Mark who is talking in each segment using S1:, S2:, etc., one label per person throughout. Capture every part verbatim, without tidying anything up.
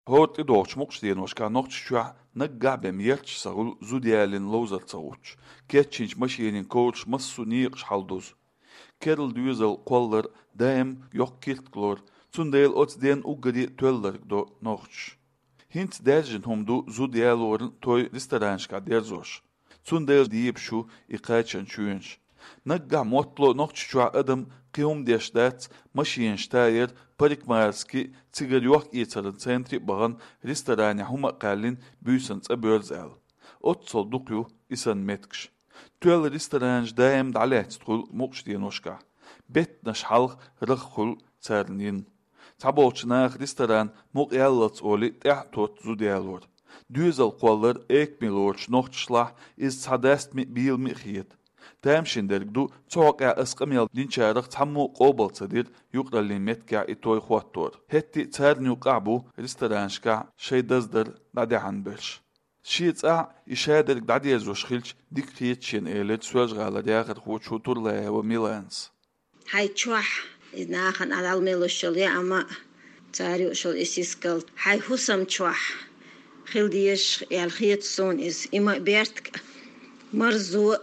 S1: هوت إدوش مقصدين وشكا نقش شوع نقع بميرش سغل زوديالين لوزر تصوتش كيتشنش مشيين كوتش مصو نيقش حالدوز كيرل دوزل قولر دايم يوك كيرت كلور تنديل اوتس دين اوغدي تولر دو نوخش هنت داجن هم دو زوديالورن توي ريستورانشكا ديرزوش تنديل ديب شو إقايتشن شوينش نقع موتلو نوخش شوع أدم قيوم ديشدات مشيين شتاير بريك مارسكي تيغر يوك إيترن سنتري بغن ريستوراني هما قالين بيسن تأبيرز آل أتصل دوكيو إسان متكش تول ريستورانج دايم دعلات تدخل مقش دينوشكا بيت نشحلق رخل تارنين تعبولش ناخ ريستوران موق يالت أولي تحتوت زوديالور دوزل قولر ايك ميلورش نوختشلاح إز تحداست مي بيل ميخيت تامشين درقدو توقع اسقميل دينشارق تحمو قوبل تدير يقرا لي متكع اتوي خواتور هتي تارنيو قعبو ريستورانشكع شي دزدر دعدي عنبرش شيت اه يشادر دعدي يزوش خيلش ديك خيتشين ايلت سواج غالا دياغر خوتشو تورلا وميلانس
S2: هاي تشوح ناخن على الميلوشل اما تاريو شل اسيسكل هاي حسم تشوح خيل ديش يالخيت سون از اما بيرتك مرزو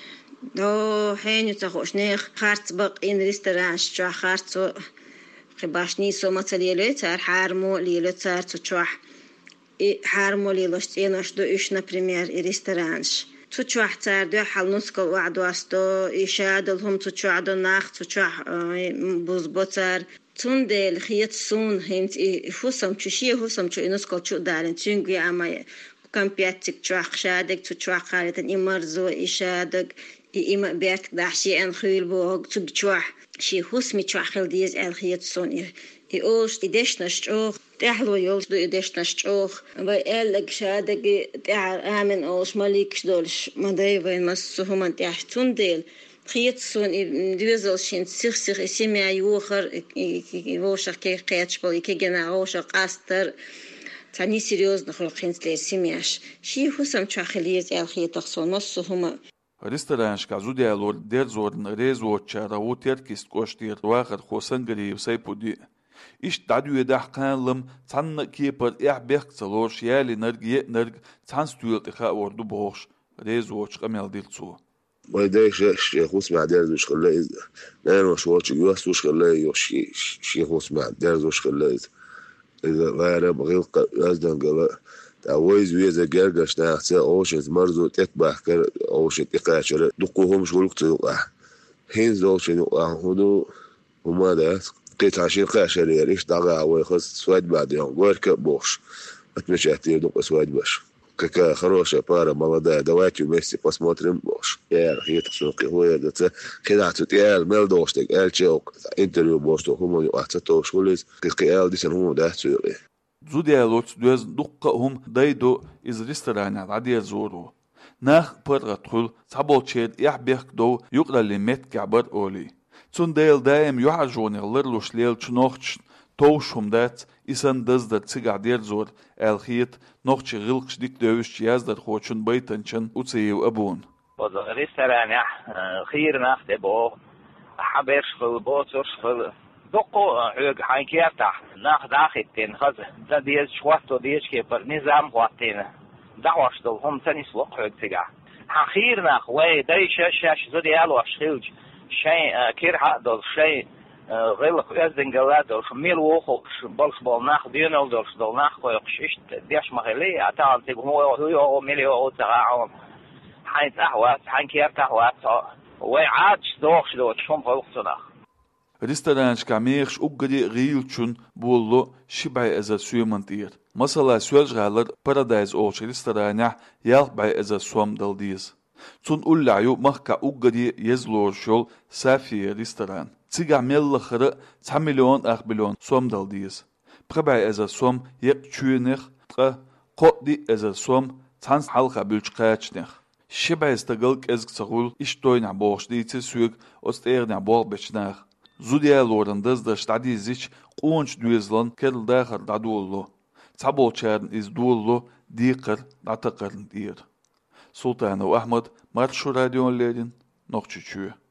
S2: دو حين تخوش نيخ خارت بق إن ريستوران شو خارتو خباشني سو متليلو تار حارمو ليلو تار تشوح حارمو ليلو شتينوش دو إيش نبريمير ريستورانش تشوح تار دو حال نسكل وعدو استو إشادلهم تشوح دو ناخ تشوح بوزبوتار تندل خيط سون هنت فوسم تشي فوسم تشو نسكل تشو دارن تنجي أما كم بياتك تشوح شادك تشوح خالتن إمرزو إشادك إما بيرتك دحشي أن خيل بوغ تبتشوح شي حسمي تشوح خيل ديز الخيط سون إيوش إدش نشتوخ تحلو يولش دو إدش نشتوخ وإلك شادك تحر آمن أوش ماليكش دولش مدايوين مسوه من تحت تنديل خيط سون دوزل شين سيخ سيخ إسيمي يوخر يوشر كي قيتش بول كي جنا ووشر قاستر تاني سيريوز نخل خينت لي سيمياش شي حسم تشوح خليز الخيط سون مسوه من
S1: ريستورانشكا زوديالور دير زورن ريزوتشا راو تيركيست كوشتير واخر خوسنجري وسيبودي إيش دعدو يدح قانلم تان كيبر إح بيخ تلوش يالي نرق يأنرق تان ستويلت إخاء وردو بوش ريزوتش قميل ديلتسو
S3: ويدايش شيخ وسمع ديرزوش خلايز لأن وشواتش يواسوش خلايز شيخ وسمع ديرزوش خلايز إذا غير بغيلق يازدن قبل تعويز ويزا جرجش ناحسي أوشت مرزو تكبح كر أوشت إقاشر دقوهم شغلق تلقح هين زوش نقح هدو وما دات قيت عشين قاشر يريش دعا ويخص سواد بعد يوم غير كبوش أتمشي أحتير دق سواد باش كاكا خروشة بارا مالدا دواتي وميسي باسموترين بوش يا رخيت سوقي هو يدت خدعت تيال ميل دوشتك آل تشوق انتريو بوشتو هم يوحتتو شغلز كي آل ديسن هم دات سوقي
S1: زوديالوت دوز دقهم دايدو إز ريستوران عدي زورو ناخ برغتخل تعبوتشيد يحبيخ دو يقرأ لمت كعبر أولي تون دايل دايم يحجون يغلرلوش ليل چنوخش توشهم دات إسان دزدر تسيقع دير زور الخيط نوخش غلقش ديك دوش يازدر خوشن بيتنشن وتسيو أبون
S4: ريستوران خير ناخ دبو حبيرش خل بوترش خل دقو عيق حين كيفتح ناخ داخل تين خز دا ديز شواتو ديز كيبر نظام خواتين دعوش دل هم تاني سلوق عيق تقع حخير ناخ وي داي شاش شاش زودي الوش خيلج شيء كير حقدل شيء غيلق يزدن قلادل ميل ووخو بلش بول ناخ دينول دلش دل ناخ ويقشيش ديش مغيلي عتان تيق هو هو مليو تغاعون حين تحوات حين كيف تحوات وي عادش دوخش دوت شوم غلقتناخ
S1: ريستورانشكا ميخش أقدي غيلتشون بولو شبعي إزا سويمنتير مثلا سوالش غالر بارادايز أوش ريستورانيح يالبعي إزا سوام دلديز تون أولعيو مخكا أقدي يزلور شول سافي ريستوران تيجع ميل خرق تسع مليون أخ بليون سوام دلديز بخبعي إزا سوام يق تشوينيخ تقا قدي إزا سوام تانس حلقة بلش قاچنيخ شبعي استقلق إزق تغول إشتوين عبوش ديتي سويق أستيغن عبوغ بچناخ زوديالورن دزدش تعدي زيش قونش دويزلن كرل داخر دعدولو تعبوچارن إز دولو ديقر دعتقرن دير سلطان وأحمد مرشو راديون ليدين نوخشي